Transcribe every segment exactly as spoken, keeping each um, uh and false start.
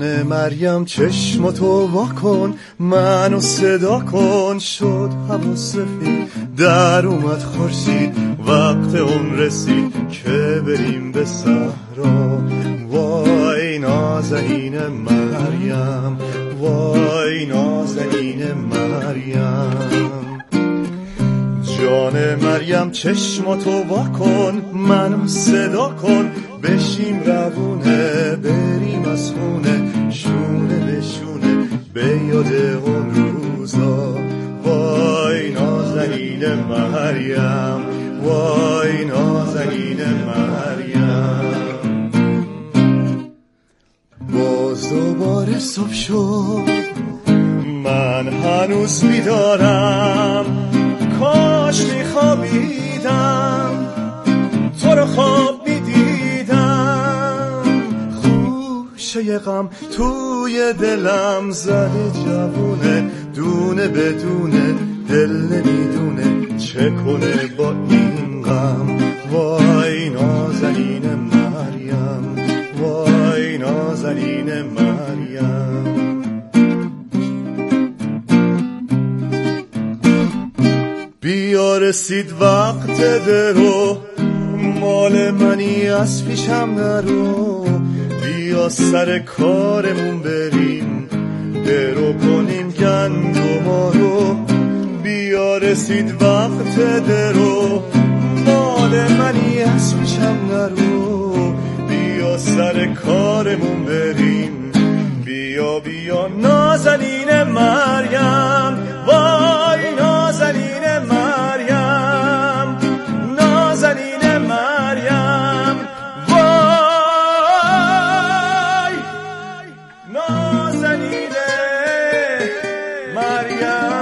جان مریم چشمتو وا کن، منو صدا کن. شد هوا سفید، در اومد خورشید، وقت اون رسید که بریم به صحرا. وای نازنین مریم، وای نازنین مریم. جان مریم چشماتو وا کن، منو صدا کن. بشیم روونه، بریم از خونه، شونه به شونه، به یاد اون روزا. وای نازنین مریم، وای نازنین مریم. باز دوباره صبح شد، من هنوز بیدارم. کاش میخوابیدم، تو رو خواب میدیدم. خوشه غم توی دلم زده جوونه، دونه بدونه، دل نمیدونه چه کنه با این غم. وای نازنین مریم، وای نازنین مریم. بیا رسید وقت درو، مال منی از پیشم نرو. بیا سر کارمون بریم، درو کنیم گندما رو. بیا رسید وقت درو، مال منی از پیشم نرو. بیا سر کارمون بریم، بیا بیا نازنین مریم. وای نازنین مریم، نازنین مریم. وای نازنین مریم.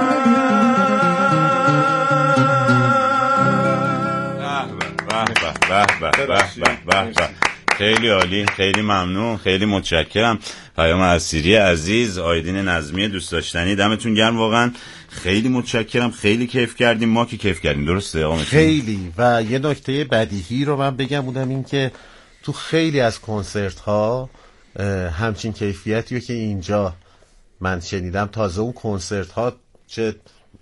به به به به به به. خیلی عالی، خیلی ممنون، خیلی متشکرم. پیام اسیری عزیز، آیدین نظمی دوست داشتنی، دمتون گرم واقعا. خیلی متشکرم، خیلی کیف کردیم، ما که کیف کردیم. درسته آقا؟ خیلی. و یه نکته بدیهی رو من بگم، بودم این که تو خیلی از کنسرت ها همچین کیفیتیو که اینجا من شنیدم، تازه اون کنسرت ها چه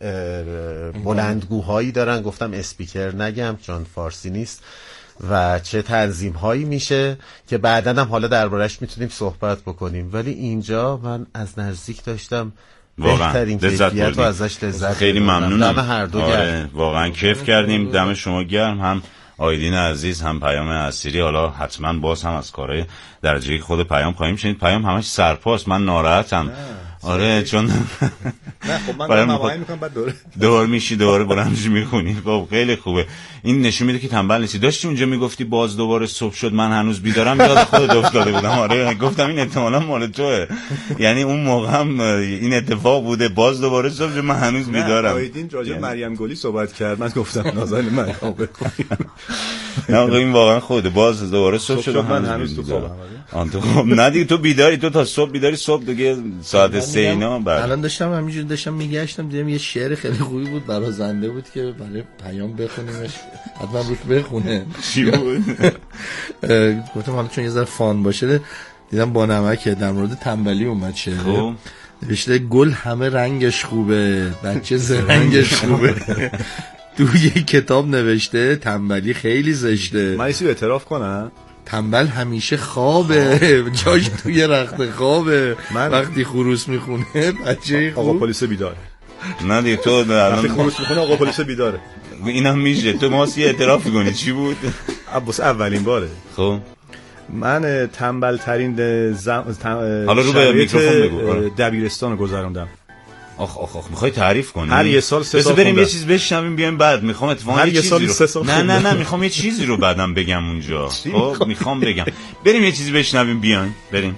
بلندگوهایی دارن، گفتم اسپیکر نگم چون فارسی نیست، و چه تنظیم هایی میشه که بعداً هم حالا دربارش میتونیم صحبت بکنیم. ولی اینجا من از نزدیک داشتم بهترین کیفیت رو ازش لذت. خیلی ممنونم. دم هر دو آره، گرم. واقعا کیف کردیم. دم شما گرم، هم آیدین عزیز هم پیام اسیری. حالا حتما باز هم از کارهای درجه خود پیام خواهیم شنید. پیام همش سرپاست، من ناراحتم. آره چون نه خب من دارم نمایی میکنم بعد دوره دور میشی دوره برامش میخونی. خب خیلی خوبه. این نشون میده که تنبل نیستی. داشتی اونجا میگفتی باز دوباره صبح شد من هنوز بیدارم، یاد خودت افتاده بودم. آره گفتم این احتمالاً مال توئه، یعنی اون موقع هم این اتفاق بوده، باز دوباره صبح شد من هنوز بیدارم. آیدین راجع به مریم گلی صحبت کرد، من گفتم نازنین مریم بخونیم. نه این واقعا خوده، باز دوباره صبح شد من هنوز تو خوابم. آن تو خب نه دیگه، تو بیداری، تو تا صبح بیداری، صبح دیگه ساعت سه اینا. بعد الان داشتم همینجوری داشتم میگشتم، دیدم یه شعر خیلی خوبی بود برازنده بود که برای پیام بخونیمش، حتما روش بخونه. چی بود؟ گفتم حالا چون یه ذره فان باشه، دیدم با نمک در مورد تنبلی اومد شعر. خب نوشته گل همه رنگش خوبه، بچه زرنگش خوبه. توی کتاب نوشته تنبلی خیلی زشته. من ایسی اعتراف کنم، تنبل همیشه خوابه، جاش توی رخت خوابه. من وقتی خروس میخونه بچه خوب، آقا پلیس بیداره. نه دیگه تو وقتی خروس میخونه آقا پلیس بیداره. اینم میشه تو ماسی اعتراف کنی. چی بود؟ عباس اولین باره. خب من تنبل ترین زم... تن... حالا رو به میکروفون بگو. دبیرستان گذروندم. آخ آخ آخ میخوای تعریف کنی؟ هر یه سال سه سال بریم خوندم. یه چیز بشنویم بیایم بعد. میخوام اتفاقا هر یه یه چیزی سال رو سه سال نه نه نه میخوام یه چیزی رو بعدم بگم اونجا. خب میخوام بگم بریم یه چیزی بشنویم بیایم. بریم.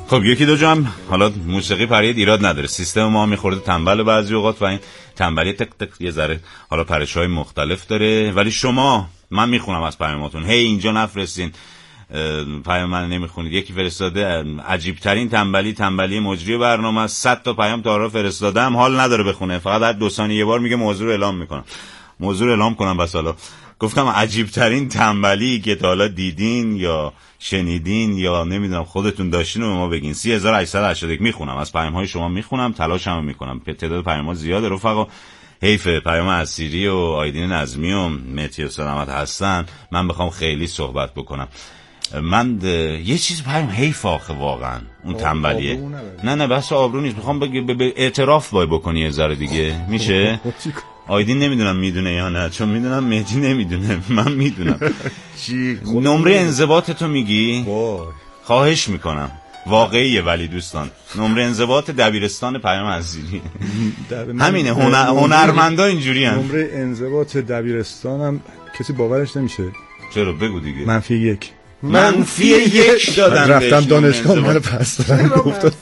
خب یکی دو جام حالا موسیقی پرید ایراد نداره، سیستم ما میخورده تنبل بعضی اوقات و این تنبلی تک تک یه ذره حالا پرش‌های مختلف داره. ولی شما، من میخونم از پیاماتون، هی اینجا نفرستین پیام من نمیخونید. یکی فرستاده عجیب ترین تنبلی تنبلی مجری برنامه است، صد تا پیام تا حالا فرستادم، حال نداره بخونه، فقط هر دو ثانیه یه بار میگه موضوع رو اعلام میکنم. موضوع رو اعلام کنم بس. حالا گفتم عجیب ترین تنبلی که تا حالا دیدین یا شنیدین یا نمیدونم خودتون داشتین رو ما بگین. سه هزار و هشتصد و هشتاد و یک میخونم، از پیام های شما میخونم، تلاشمو میکنم. تعداد پیام ها زیاده رفقا، حیف پیام اسیری و آیدین نظمی و مهدی سلامت هستن من بخوام خیلی صحبت بکنم. من یه چیز پیام حیف آخه واقعا اون تنبلیه. نه نه بس آبرو نیست، میخوام بگم به اعتراف وای بکنی یه ذره دیگه میشه. آیدین نمیدونم میدونه یا نه، چون میدونم مهدی نمیدونه، من میدونم. نمره انضباط تو میگی؟ خواهش میکنم، واقعیه. ولی دوستان نمره انضباط دبیرستان پیام اسیری همینه، هنر... هنرمندا اینجوری هن. نمره انضباط دبیرستانم کسی باورش نمیشه. چرا؟ بگو دیگه. منفی یک. منفی یک دادن. رفتم دانشگاه منو پس دادن. گفتم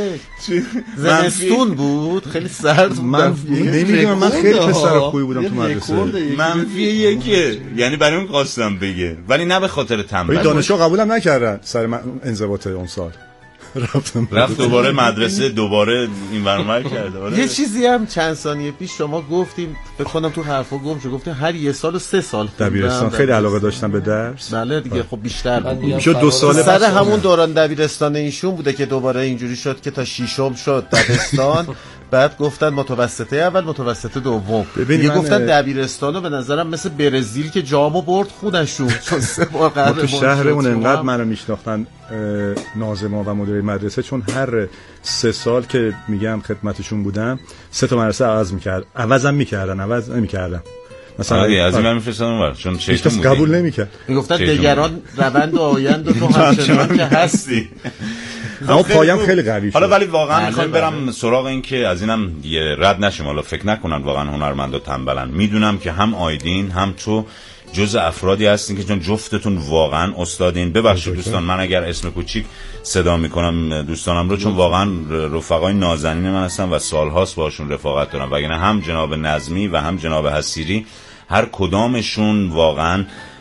زمستون بود، خیلی سرد بود. من نمیدونم، من خیلی پسر خوبی بودم تو مدرسه. منفی یکه، یعنی برای اون خواستم بگه، ولی نه به خاطر تنبلی. دانشگاه قبولم نکردن سر من انضباط اون سال. رفتم رفت دوباره مدرسه، دوباره این برنامه کرده. یه چیزی هم چند ثانیه پیش شما گفتیم، فکر کنم تو حرفا گم شد، گفتین هر یه سال و سه سال دبیرستان خیلی علاقه داشتم به درس. بله دیگه، خب بیشتر بود. شد دو ساله سر همون دوران دبیرستان ایشون بوده که دوباره اینجوری شد که تا ششم شد دبستان. بعد گفتن متوسطه اول، متوسطه دوم. یه گفتن دبیرستانو به نظرم مثل برزیل که جامو برد خونشون، چون سه بار قرار تو شهرمون انقدر منو میشناختن ناظما و مدیر مدرسه، چون هر سه سال که میگم خدمتشون بودم سه تا مدرسه عوض میکرد، عوضم میکردن، عوض نمیکردن. مثلا آره از این من میفرستادم اونور، چون چیزی قبول نمیکرد. میگفتن دیگران روند آینده تو همچنان که هستی. اما پایم خیلی قوی شد. حالا ولی واقعا میخوام برم سراغ این که از اینم یه رد نشیم، حالا فکر نکنن واقعا هنرمندا تنبلن. میدونم که هم آیدین هم تو جز افرادی هستین که چون جفتتون واقعا استادین. ببخشید دوستان من اگر اسم کوچیک صدا میکنم دوستانم رو، چون واقعا رفقای نازنین من هستن و سالهاست باشون رفاقت دارم. وگرنه هم جناب نظمی و هم جناب حسیری هر کدامشون واقعا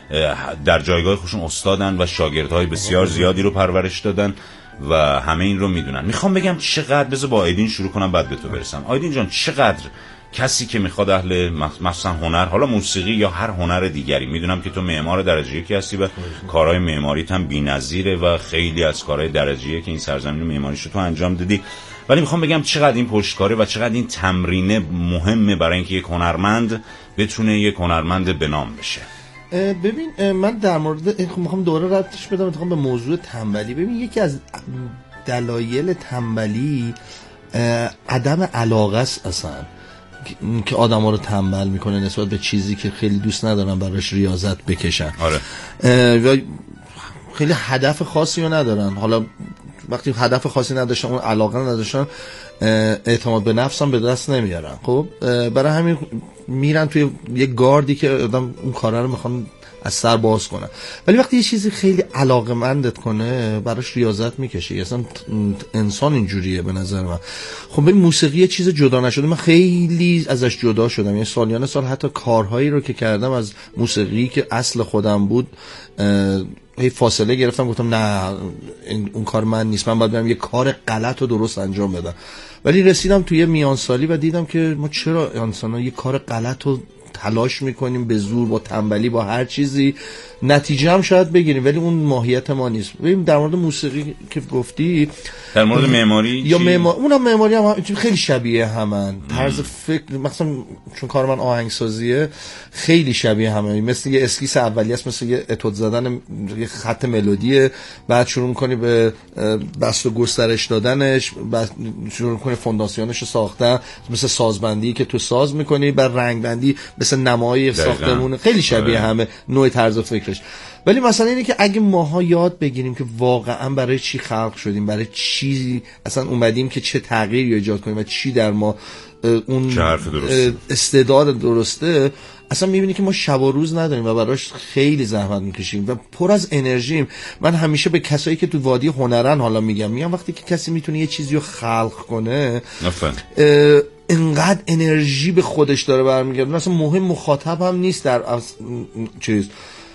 در جایگاه خودشون استادن و شاگردهای بسیار زیادی رو پرورش دادن و همه این رو میدونن. میخوام بگم چقدر، بذار با آیدین شروع کنم بعد به تو برسم. آیدین جان، چقدر کسی که میخواد اهل مثلا هنر، حالا موسیقی یا هر هنر دیگری، میدونم که تو معمار درجه یکی هستی و کارهای معماریت هم بی‌نظیره و خیلی از کارهای درجه یک که این سرزمین معماریشو تو انجام دادی، ولی میخوام بگم چقدر این پشتکاره و چقدر این تمرینه مهمه برای اینکه یک هنرمند بتونه یک هنرمند به نام بشه. ببین من در مورد میخوام دوباره ردش بدم میخوام به موضوع تنبلی. ببین یکی از دلایل تنبلی عدم علاقه است اصلا، که آدما رو تنبل میکنه نسبت به چیزی که خیلی دوست ندارن براش ریاضت بکشن. آره. و خیلی هدف خاصی رو ندارن. حالا وقتی هدف خاصی نداشتن، اون علاقه نداشتن، اعتماد به نفس هم به دست نمیارن. خب برای همین میرن توی یه گاردی که آدم اون کارا رو میخوان از سر باز کنن. ولی وقتی یه چیزی خیلی علاقه‌مندت کنه براش ریاضت میکشه. اصلا انسان اینجوریه به نظر من. خب ببین موسیقی یه چیز جدا نشده، من خیلی ازش جدا شدم. یعنی سالیان سال حتی کارهایی رو که کردم از موسیقی که اصل خودم بود هی فاصله گرفتم، گفتم نه این اون کار من نیست، من باید برم یه کار غلط و درست انجام بدم. ولی رسیدم توی میانسالی و دیدم که ما چرا انسانا یه کار غلط رو تلاش میکنیم به زور، با تنبلی، با هر چیزی، نتیجه هم شاید بگیریم ولی اون ماهیت ما نیست. ببین در مورد موسیقی که گفتی، در مورد معماری یا معمار، اونم معماری هم, هم خیلی شبیه همن. طرز فکر مثلا چون کار من آهنگسازیه خیلی شبیه همه، مثل یه اسکیس اولیه است، مثل یه اتود زدن یه خط ملودیه، بعد شروع کنی به بست و گسترش دادنش، بعد شروع کنی فونداسیونش رو ساختن، مثل سازبندی که تو ساز میکنی، بعد رنگ بندی مثل نمای ساختمون، خیلی شبیه همه نوع طرز فکرش. ولی مثلا اینه که اگه ماها یاد بگیریم که واقعا برای چی خلق شدیم، برای چی اصلا اومدیم که چه تغییری ایجاد کنیم و چی در ما اون درسته. استعداد درسته، اصلا میبینی که ما شب و روز نداریم و براش خیلی زحمت میکشیم و پر از انرژیم. من همیشه به کسایی که تو وادی هنرن حالا میگم میگم وقتی که کسی میتونه یه چیزی رو خلق کنه انقدر انرژی به خودش داره برمیگرده، اصلا مهم مخاطب هم نیست در چیز،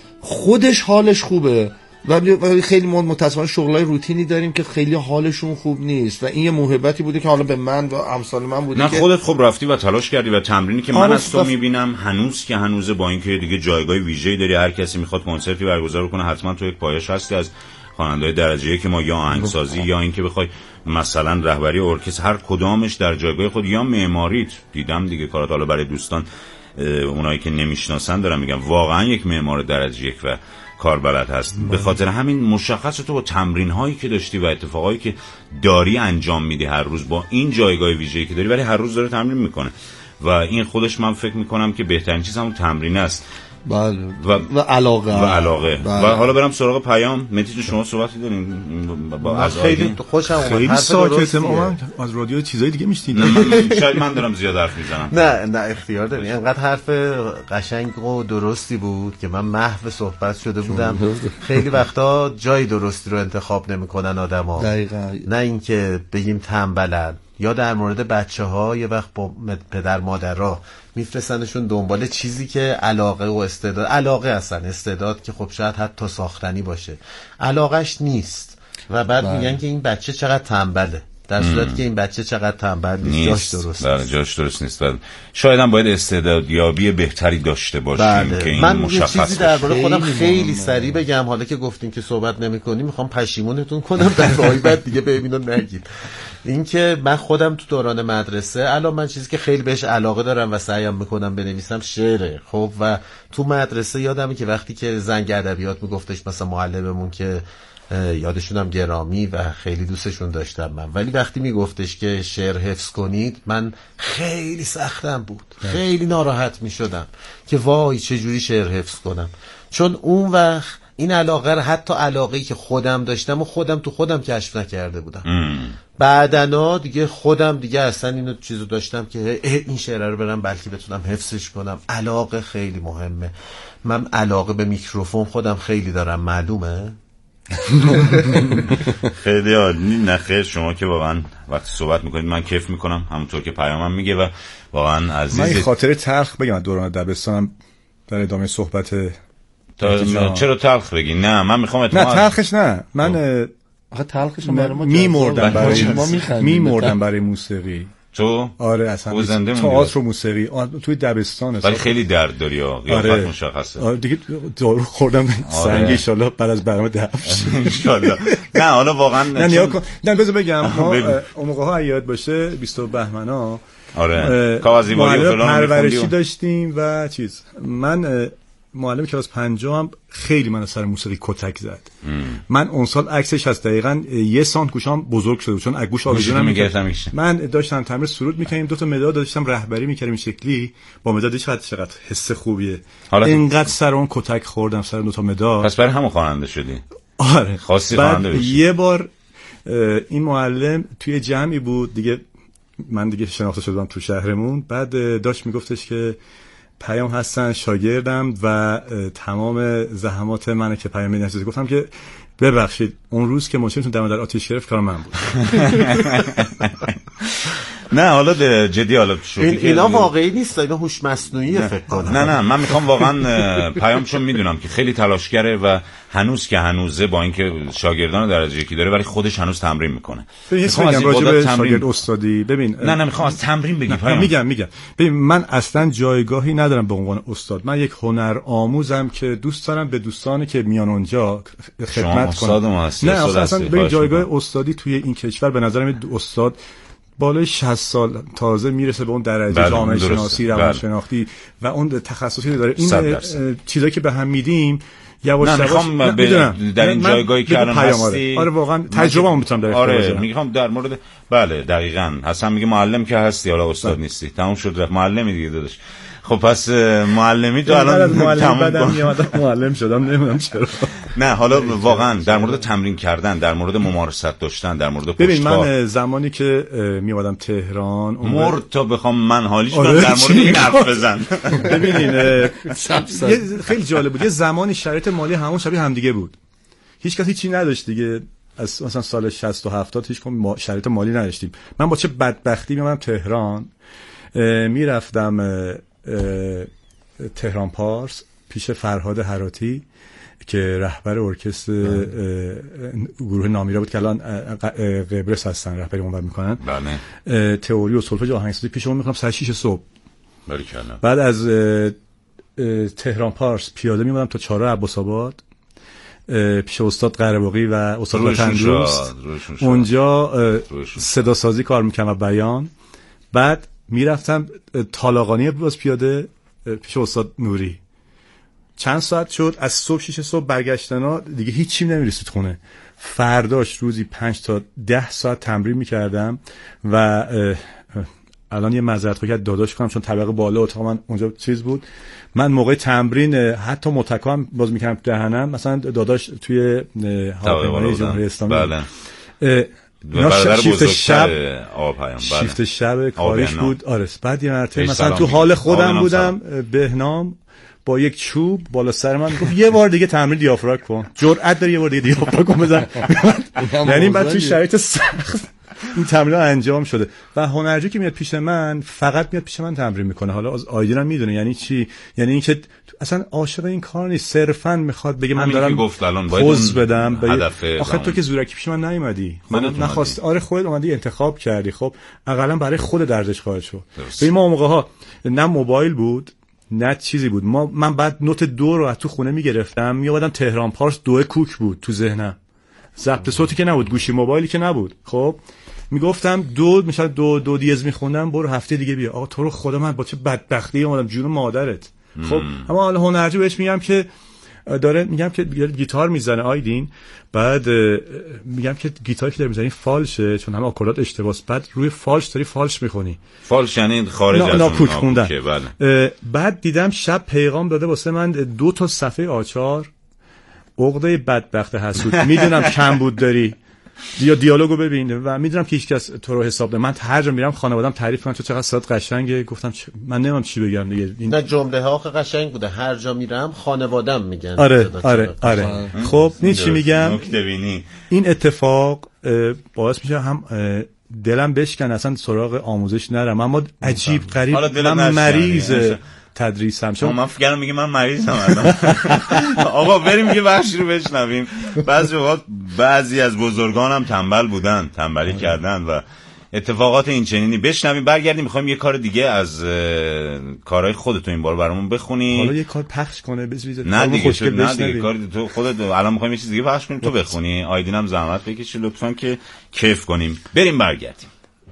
خودش حالش خوبه. ولی خیلی متاسفانه شغلای روتینی داریم که خیلی حالشون خوب نیست و این یه موهبتی بوده که حالا به من و امثال من بوده. نه که خودت خب رفتی و تلاش کردی و تمرینی که من از تو میبینم هنوز که هنوزه، با اینکه دیگه جایگاه ویژه‌ای داری، هر کسی میخواد کنسرتی برگزار کنه حتما تو یک پایش هستی از خواننده‌های درجه یک ما، یا آهنگسازی یا اینکه بخوای مثلا رهبری ارکستر، هر کدامش در جایگاه خود، یا معماریت. دیدم دیگه کارات، حالا برای دوستان اونایی که نمیشناسن دارم میگم، واقعا یک معمار درجه یک و کاربلد هست. به خاطر همین مشخص تو با تمرین هایی که داشتی و اتفاقایی که داری انجام میدی هر روز، با این جایگاه ویژه‌ای که داری، ولی هر روز داره تمرین میکنه و این خودش من فکر میکنم که بهترین چیز همون تمرین است. بله. و, و علاقه و علاقه بله. و حالا برم سراغ پیام. متی شما صحبتی دارین با از خیلی خوشم اومد، خیلی ساکته. ما از رادیو چیزای دیگه میشنیدیم. شاید من دارم زیاد حرف میزنم. نه نه اختیار داری. اینقدر حرف قشنگ و درستی بود که من محو صحبت شده بودم. خیلی وقتا جای درستی رو انتخاب نمیکنن آدما. دقیقاً. نه اینکه بگیم تنبلن، یا در مورد بچه‌ها یه وقت با پدر مادرها میفرستنشون دنبال چیزی که علاقه و استعداد، علاقه هستن، استعداد که خب شاید حتی ساختنی باشه، علاقش نیست و بعد بله. میگن که این بچه چقدر تنبله، در صورتی که این بچه چقدر تنبل نیست، جاش درست بله جاش درست نیست. بله. شاید هم باید استعدادیابی بهتری داشته باشیم بله. که این من مشخص یه چیزی درباره خودم خیلی سریع بگم، حالا که گفتیم که صحبت نمی‌کنیم میخوام پشیمونتون کنم در راهی بعد دیگه ببینو نگید. اینکه من خودم تو دوران مدرسه، الان من چیزی که خیلی بهش علاقه دارم و سعیم میکنم بنویسم شعره. خب و تو مدرسه یادمه که وقتی که زنگ ادبیات میگفتش مثلا معلممون که یادشونم گرامی و خیلی دوستشون داشتم من، ولی وقتی میگفتش که شعر حفظ کنید من خیلی سختم بود، خیلی ناراحت میشدم که وای چجوری شعر حفظ کنم، چون اون وقت این علاقه رو، حتی علاقه‌ای که خودم داشتم و خودم تو خودم کشف نکرده بودم. بعدنا دیگه خودم دیگه اصلا اینو چیزو داشتم که این شعر رو برم بلکه بتونم حفظش کنم. علاقه خیلی مهمه. من علاقه به میکروفون خودم خیلی دارم، معلومه. خیلی عالی. نه خیر، شما که واقعا وقتی صحبت میکنید من کیف میکنم، همونطور که پیامم میگه و واقعا عزیز. من این خاطره تلخ بگم دوران دبستانم در ادامه صحبت. چرا تلخ بگی؟ نه من میخوام اتمام. نه تلخش نه، من آخه تلخش برای ما میمردم برای میمردم برای موسیقی. تو؟ آره اصلا تئاتر و موسیقی توی دبستان. ولی خیلی درد داری ها، قیافت آره. مشخصه. آره دیگه دارو خوردم آره. سنگ ان شاء الله بعد از برنامه دفش ان شاء الله. نه حالا واقعا نه نیا کن. نه بذار بگم ما اون موقع ها یاد باشه بیست بهمنا آره کاغذی واری و فلان پرورشی داشتیم و چیز. من معلم کلاس پنجم هم خیلی من سر موسیقی کتک زد. ام. من اون سال عکسش هست دقیقاً یه سانت گوشام بزرگ شده چون گوش آویزونم می‌کردم. من داشتم تمرین سرود می‌کردم، دو تا مداد داشتم رهبری می‌کردم این شکلی با مداد. چقدر چقدر حس خوبیه. اینقدر سر اون کتک خوردم سر دو تا مداد. پس برای همون خواننده شدی؟ آره. خاصی خواننده بشی. یه بار این معلم توی جمعی بود دیگه، من دیگه شناخته شدم تو شهرمون، بعد داشت میگفتش که پیام هستن شاگردم و تمام زحمات منه که پیام میدن. چیزی گفتم که ببخشید اون روز که ماشینتون دم در آتیش گرفت کار من بود. نه حالا جدی، حالا این اینا واقعی نیست، اینا هوش مصنوعیه فکر کنم. نه نه من میخوام واقعا پیام، چون میدونم که خیلی تلاشگره و هنوز که هنوزه با اینکه شاگردان درجه یکی داره ولی خودش هنوز تمرین میکنه. میخوام از راجع به شاگرد استادی ببین. نه نه میخوام از تمرین بگی پیام. میگم میگم ببین من اصلا جایگاهی ندارم به عنوان استاد. من یک هنر آموزم که دوست دارم به دوستانی که میان اونجا خدمت کنم. نه اصلا ببین جایگاه استادی توی این کشور به نظرم استاد بالای شصت سال تازه میرسه به اون درجه جامعه شناسی، روانشناختی و اون تخصصی داره. این چیزایی که به هم میدیم یواش یواش در این جایگاهی که الان هستی. آره واقعا تجربه‌ام میتونم در اختیار آره میگم در مورد بله دقیقاً حسن میگه معلم که هستی حالا استاد نیستی، تموم شد رفت معلمی دیگه داداش. خب پس معلمی تو الان الان معلم بدم میاد معلم شدم نمیدونم چرا. نه حالا واقعا در مورد تمرین کردن، در مورد ممارست داشتن، در مورد پشتکار. ببین من زمانی که میومدم تهران مرد تا بخوام من حالیش کنم در مورد این حرف بزن. ببینین خیلی جالب بود، یه زمانی شرایط مالی همون شبیه همدیگه بود، هیچ کسی چی نداشت دیگه. از مثلا سال شصت و هفتاد هیچ کم شرایط مالی نداشتیم. من با چه بدبختی میومدم تهران، میرفتم تهران پارس پیش فرهاد هراتی که رهبر ارکستر گروه نامیرا بود که الان قبرس هستن، رهبری اونور میکنن. بله. تئوری و سولفژ آهنگسازی پیش اون میکنم ساعت شش صبح. باریکلا. بعد از تهران پارس پیاده میمونم تا چهارراه عباس آباد پیش استاد قره‌باقی و استاد وطن‌دوست. اونجا صدا سازی کار میکنم و بیان. بعد میرفتم طالاقانی باز پیاده پیش استاد نوری. چند ساعت شد، از صبح شیش صبح برگشتنا دیگه هیچی نمیرسید خونه. فرداش روزی پنج تا ده ساعت تمرین میکردم و الان یه معذرت خواهی از داداش کنم چون طبقه بالا اتاق من اونجا چیز بود. من موقع تمرین حتی متکا هم باز میکردم دهنم، مثلا داداش توی هواپیمای جمهوری اسلامی. بله. اینا شیفت شب آبهایم. شیفت شب کاریش بود. آره. بعد یه مرتبه مثلا تو حال خودم بودم، بهنام با یک چوب بالا سر من گفت یه بار دیگه تمرین دیافراگم کن، جرأت داری یه بار دیگه دیافراگم بزن. یعنی بعد توی شرایط سخت این تمرین انجام شده و هنرجو که میاد پیش من فقط میاد پیش من تمرین میکنه. حالا از آیدینم میدونه یعنی چی، یعنی اینکه اصلا عاشق این کار نیست، صرفا میخواد بگه من دارم پوز بدم. آخه تو که زورکی پیش من نیومدی، من نخواست. آره خودت اومدی انتخاب کردی، خب حداقل برای خودت ارزش قائل شو. ببین ما موقع ها نه موبایل بود نه چیزی بود. ما من بعد نوت دو رو از تو خونه میگرفتم میومدم تهران پارس، دو کوک بود تو ذهنم، ضبط صوتی که نبود، گوشی موبایلی که نبود. خب میگفتم دو میشه دو دو دیز میخوندم، برو هفته دیگه بیا. آقا تو رو خدا من با چه بدبختی اومدم جون مادرت. خب اما حالا هنرجو بهش میگم که داره، میگم که گیتار میزنه آیدین، بعد میگم که گیتاری که داری میزنی فالشه چون همه آکوردات اشتباهه، بعد روی فالش داری فالش میخونی. فالش یعنی خارج از اون خوندن. بله. بعد دیدم شب پیغام داده واسه من دو تا صفحه آچار، عقده بدبخت حسود، میدونم کم بود داری یا دیالوگو ببین و میدونم که هیچ کس تو رو حساب نمی‌کنه. من هر جا میرم خانواده‌ام تعریف کنن تو چقدر صدات قشنگه. گفتم چ... من نمیدونم چی بگم دیگه. این نه جمله ها آخه قشنگ بوده، هر جا میرم خانواده‌ام میگن. آره آره آره. خب این چی میگم، این اتفاق باعث میشه هم دلم بشکن اصلا سراغ آموزش نرم، اما عجیب غریب من مریض تدریسم شما. من فکر میگم من مریضم الان. آقا بریم یه بخشی رو بشنویم. بعضی وقت بعضی از بزرگانم تنبل بودن، تنبلی کردن و اتفاقات این چنینی. بشنویم برگردیم میخوایم یه کار دیگه از کارهای خودت این بار برامون بخونی. حالا یه کار پخش کنه بزویزه. نه دیگه تو نه دیگه کار تو خودت الان میخوایم یه چیز دیگه پخش کنیم تو بخونی. آیدینم زحمت بکشی لطفاً که کیف کنیم. بریم برگردیم.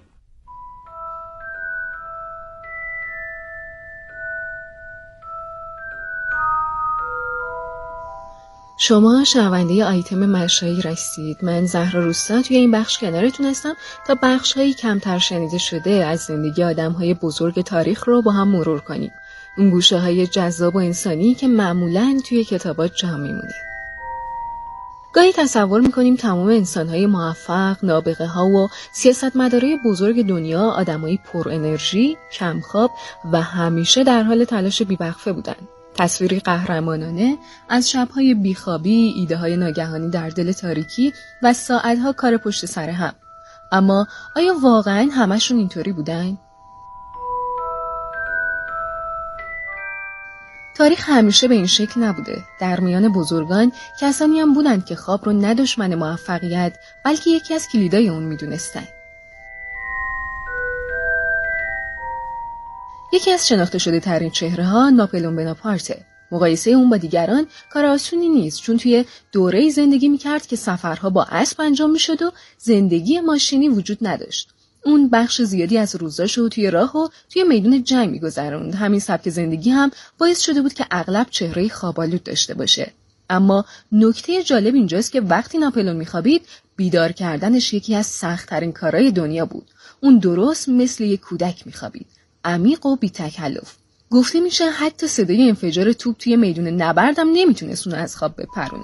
شما شنونده آیتم مشایی رسید. من زهرا روستا توی این بخش کنارتون هستم تا بخش‌هایی کمتر شنیده شده از زندگی آدم‌های بزرگ تاریخ رو با هم مرور کنیم. اون گوشه‌های جذاب و انسانی که معمولاً توی کتابات جا میمونه. گاهی تصور میکنیم تمام انسان‌های موفق، نابغه‌ها و سیاستمدارای بزرگ دنیا آدمای پر انرژی، کمخواب و همیشه در حال تلاش بی‌وقفه بودن. تصویری قهرمانانه از شب‌های بیخوابی، ایده‌های ناگهانی در دل تاریکی و ساعت‌ها کار پشت سر هم. اما آیا واقعاً همشون اینطوری بودن؟ تاریخ همیشه به این شکل نبوده. در میان بزرگان کسانی هم بودند که خواب رو نه دشمن موفقیت بلکه یکی از کلیدای اون میدونستن. یکی از شناخته شده ترین چهره ها ناپلئون بناپارته. مقایسه اون با دیگران کار آسونی نیست چون توی دوره‌ای زندگی میکرد که سفرها با اسب انجام میشد و زندگی ماشینی وجود نداشت. اون بخش زیادی از روزاشو توی راه و توی میدون جنگ میگذروند. همین سبک زندگی هم باعث شده بود که اغلب چهره خواب‌آلود داشته باشه. اما نکته جالب اینجاست که وقتی ناپلئون میخوابید بیدار کردنش یکی از سخت‌ترین کارهای دنیا بود. اون درست مثل یک کودک میخوابید، عمیق و بی تکلف. گفته میشه حتی صدای انفجار توپ توی میدون نبردم نمیتونست اونو از خواب بپرونه.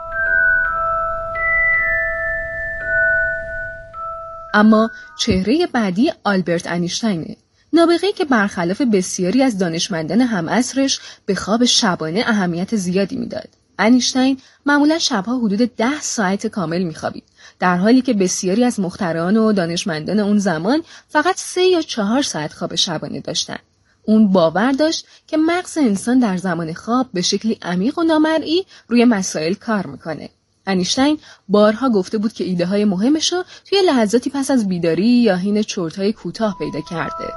اما چهره بعدی آلبرت انیشتینه، نابغه‌ای که برخلاف بسیاری از دانشمندان همعصرش به خواب شبانه اهمیت زیادی میداد. انیشتین معمولا شبها حدود ده ساعت کامل میخوابید، در حالی که بسیاری از مخترعان و دانشمندان اون زمان فقط سه یا چهار ساعت خواب شبانه داشتن. اون باور داشت که مغز انسان در زمان خواب به شکلی عمیق و نامرئی روی مسائل کار میکنه. انیشتین بارها گفته بود که ایده های مهمشو توی لحظاتی پس از بیداری یا حین چرت‌های کوتاه پیدا کرده.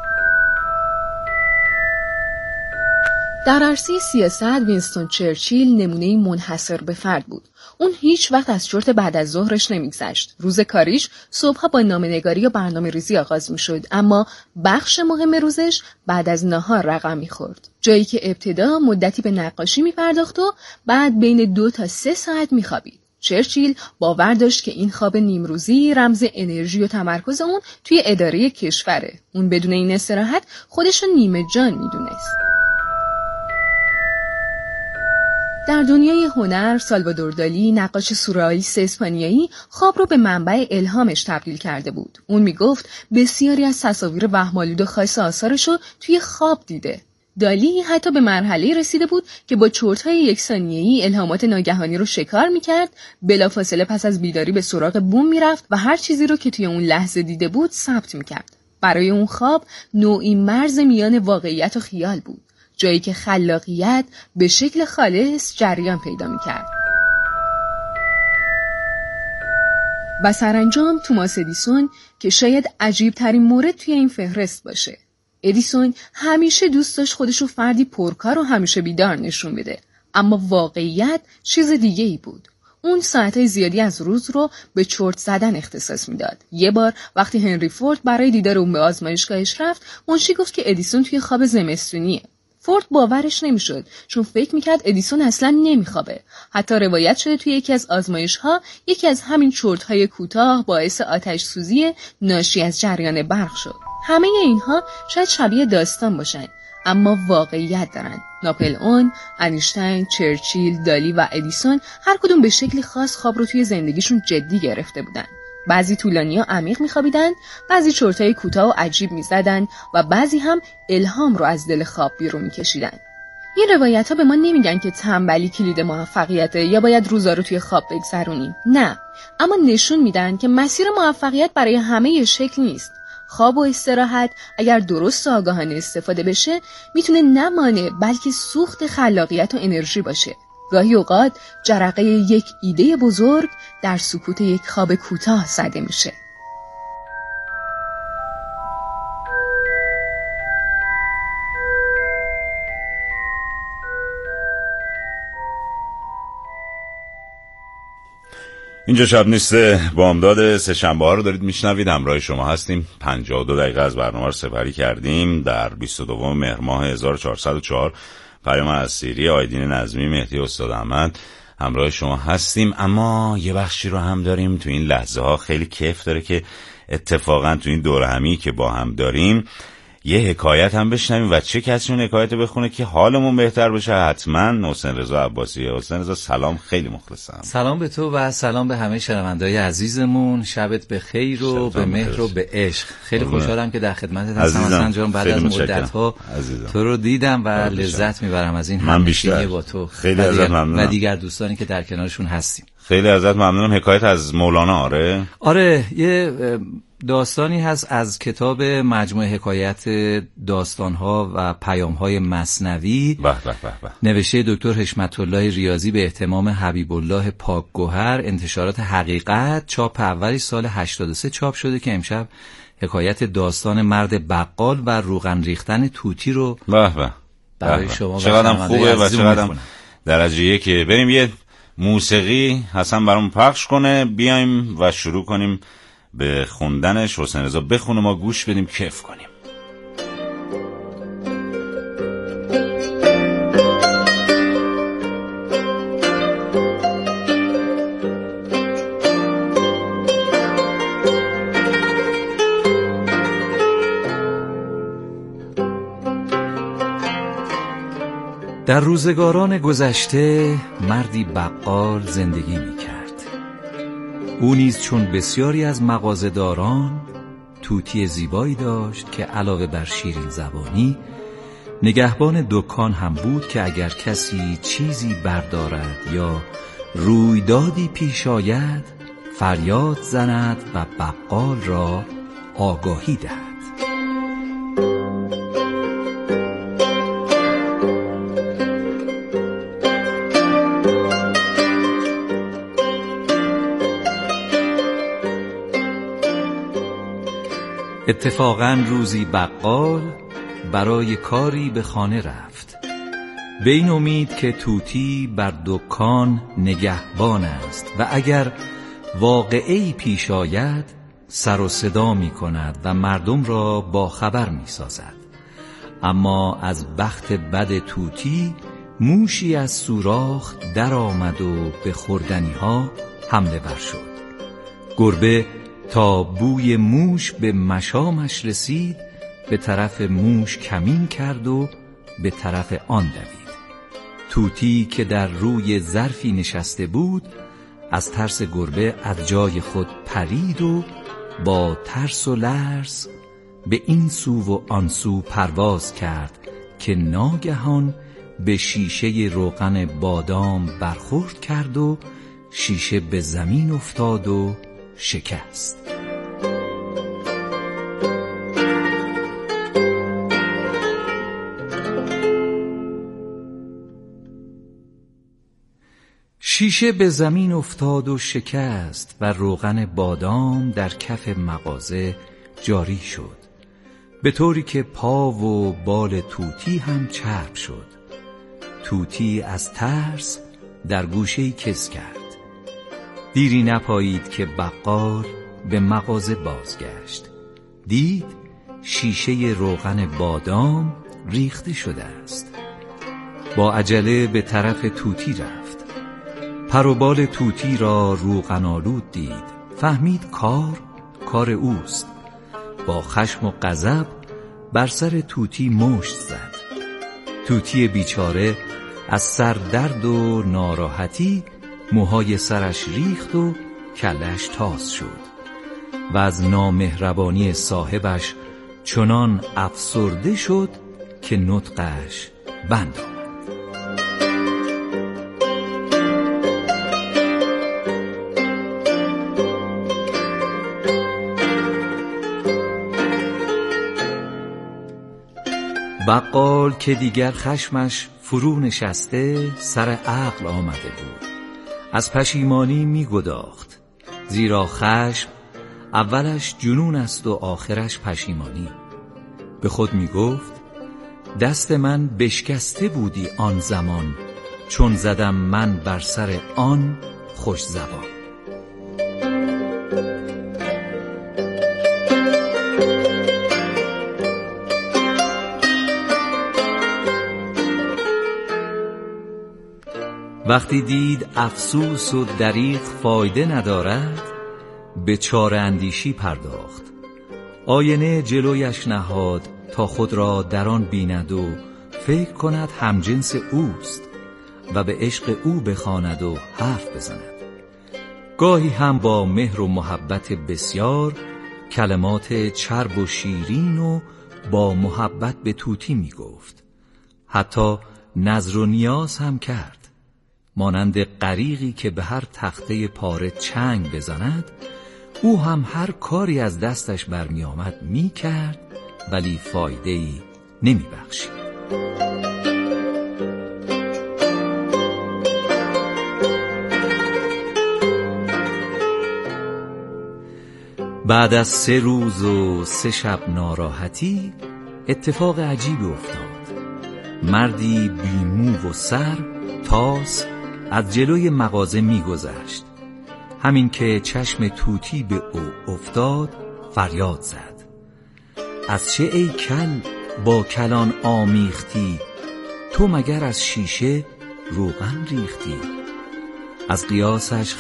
در عرصه سیاست وینستون چرچیل نمونه‌ای منحصر به فرد بود. اون هیچ وقت از چرت بعد از ظهرش نمیگذشت. روز کاریش صبحها با نامه‌نگاری و برنامه‌ریزی آغاز می‌شد، اما بخش مهم روزش بعد از نهار رقم می‌خورد. جایی که ابتدا مدتی به نقاشی می‌پرداخت و بعد بین دو تا سه ساعت می‌خوابید. چرچیل باور داشت که این خواب نیمروزی رمز انرژی و تمرکز اون توی اداره کشوره. اون بدون این استراحت خودش رو نیمه جان می‌دونست. در دنیای هنر، سالوادور دالی، نقاش سورئالیست اسپانیایی، خواب رو به منبع الهامش تبدیل کرده بود. اون میگفت بسیاری از تصاویر وهم‌آلود و خاص آثارش رو توی خواب دیده. دالی حتی به مرحله رسیده بود که با چرت‌های یک ثانیه‌ای الهامات ناگهانی رو شکار می‌کرد، بلافاصله پس از بیداری به سراغ بوم می‌رفت و هر چیزی رو که توی اون لحظه دیده بود ثبت می‌کرد. برای اون خواب نوعی مرز میان واقعیت و خیال بود، جایی که خلاقیت به شکل خالص جریان پیدا می‌کرد. و سرانجام توماس ادیسون که شاید عجیب ترین مورد توی این فهرست باشه. ادیسون همیشه دوست داشت خودشو فردی پرکار و همیشه بیدار نشون بده، اما واقعیت چیز دیگه ای بود. اون ساعتهای زیادی از روز رو به چرت زدن اختصاص میداد. یه بار وقتی هنری فورد برای دیدار اون به آزمایشگاهش رفت، منشی گفت که ادیسون توی خواب زمستونیه. فورد باورش نمیشد، چون فکر میکرد ادیسون اصلا نمیخوابه. حتی روایت شده توی یکی از آزمایش‌ها یکی از همین چرت‌های کوتاه باعث آتش سوزی ناشی از جریان برق شد. همه اینها شاید شبیه داستان باشن، اما واقعیت دارن. ناپلئون، انیشتین، چرچیل، دالی و ادیسون هر کدوم به شکلی خاص خواب رو توی زندگیشون جدی گرفته بودن. بعضی طولانی و عمیق میخوابیدن، بعضی چرتای کوتاه و عجیب میزدن و بعضی هم الهام رو از دل خواب بیرون میکشیدن. این روایت ها به ما نمیگن که تنبلی کلید موفقیته یا باید روزا رو توی خواب بگذرونیم. نه، اما نشون میدن که مسیر موفقیت برای همه یه شکل نیست. خواب و استراحت اگر درست و آگاهانه استفاده بشه میتونه نه مانع بلکه سوخت خلاقیت و انرژی باشه. گاهی اوقات جرقه یک ایده بزرگ در سکوت یک خواب کوتاه زده میشه. اینجا شب نیست بامداد سه‌شنبه ها رو دارید میشنوید. همراه شما هستیم. پنجاه و دو دقیقه از برنامه رو سپری کردیم. در بیست و دو مهر ماه هزار و چهارصد و چهار پیام از سیری آیدین نظمی مهدی استاد احمد همراه شما هستیم. اما یه بخشی رو هم داریم تو این لحظه ها خیلی کیف داره که اتفاقا تو این دوره همی که با هم داریم یه حکایت هم بشنویم و چه کسی اون حکایت بخونه که حالمون بهتر بشه. حتما حسین رضا عباسی. حسین رضا سلام، خیلی مخلصم. سلام به تو و سلام به همه شنونده‌های عزیزمون. شبت به خیر و به مهر و به عشق. خیلی خوشحالم که در خدمتت هستم حسن جان. بعد از مدت‌ها تو رو دیدم و لذت میبرم از این همنشینی با تو. خیلی ازت ممنونم و دیگر دوستانی که در کنارشون هستیم. خیلی ازت ممنونم. حکایت از مولانا. آره آره یه داستانی هست از کتاب مجموعه حکایت داستانها و پیامهای مثنوی نوشته دکتر حشمت الله ریاضی به اهتمام حبیب الله پاکگوهر، انتشارات حقیقت، چاپ اولی سال هشتاد و سه چاپ شده که امشب حکایت داستان مرد بقال و روغن ریختن توتی رو به به برای شما چقدر خوبه و چقدر درجه یکه. بریم یه موسیقی حسن برام پخش کنه، بیایم و شروع کنیم به خوندنش. حسین رضا بخونه، ما گوش بدیم، کیف کنیم. در روزگاران گذشته مردی بقال زندگی می کرد. او نیز چون بسیاری از مغازه‌داران توتی زیبایی داشت که علاوه بر شیرین زبانی نگهبان دکان هم بود که اگر کسی چیزی بردارد یا رویدادی پیش آید فریاد زند و بقال را آگاهی دهد. اتفاقاً روزی بقال برای کاری به خانه رفت، به این امید که توتی بر دکان نگهبان است و اگر واقعه‌ای پیش آید سر و صدا می کند و مردم را با خبر می سازد. اما از بخت بد توتی موشی از سوراخ در آمد و به خوردنی ها حمله ور شد. گربه تا بوی موش به مشامش رسید به طرف موش کمین کرد و به طرف آن دوید. توتی که در روی ظرفی نشسته بود از ترس گربه از جای خود پرید و با ترس و لرز به این سو و آن سو پرواز کرد که ناگهان به شیشه روغن بادام برخورد کرد و شیشه به زمین افتاد و شکست. شیشه به زمین افتاد و شکست و روغن بادام در کف مغازه جاری شد، به طوری که پا و بال توتی هم چرب شد. توتی از ترس در گوشه‌ای کز کرد. دیری نپایید که بقال به مغازه بازگشت. دید شیشه روغن بادام ریخته شده است. با عجله به طرف توتی رفت. پر و بال توتی را روغن آلود دید. فهمید کار کار اوست. با خشم و غضب بر سر توتی مشت زد. توتی بیچاره از سر درد و ناراحتی موهای سرش ریخت و کلش تاز شد و از نامهربانی صاحبش چنان افسرده شد که نطقش بند آمد. بقال که دیگر خشمش فرو نشسته سر عقل آمده بود، از پشیمانی می گداخت، زیرا خشم اولش جنون است و آخرش پشیمانی. به خود می گفت دست من بشکسته بودی آن زمان، چون زدم من بر سر آن خوش زبان. وقتی دید افسوس و دریغ فایده ندارد به چاره اندیشی پرداخت. آینه جلویش نهاد تا خود را در آن بیند و فکر کند همجنس اوست و به عشق او بخواند و حرف بزند. گاهی هم با مهر و محبت بسیار کلمات چرب و شیرین و با محبت به توتی می گفت. حتی نظر و نیاز هم کرد، مانند غریقی که به هر تخته پاره چنگ بزند. او هم هر کاری از دستش برمی آمد می کرد، ولی فایده‌ای نمی بخشید. بعد از سه روز و سه شب ناراحتی اتفاق عجیبی افتاد. مردی بی مو و سر تاس از جلوی مغازه می گذشت. همین که چشم توتی به او افتاد فریاد زد: از چه ای کل با کلان آمیختی؟ تو مگر از شیشه روغن ریختی؟ از قیاسش